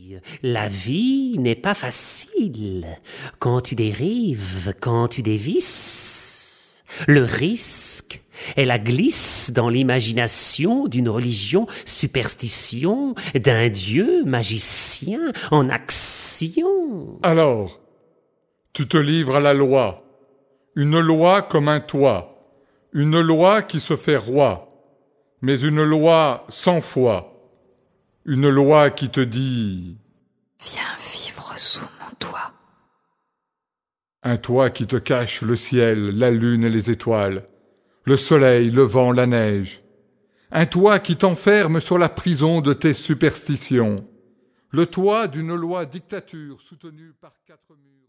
la vie n'est pas facile quand tu dérives, quand tu dévisses. Le risque est la glisse dans l'imagination d'une religion superstition, d'un dieu magicien en action. Alors, tu te livres à la loi, une loi comme un toit, une loi qui se fait roi, mais une loi sans foi, une loi qui te dit « Viens vivre sous mon toit ». Un toit qui te cache le ciel, la lune et les étoiles, le soleil, le vent, la neige. Un toit qui t'enferme sur la prison de tes superstitions. Le toit d'une loi dictature soutenue par 4 murs.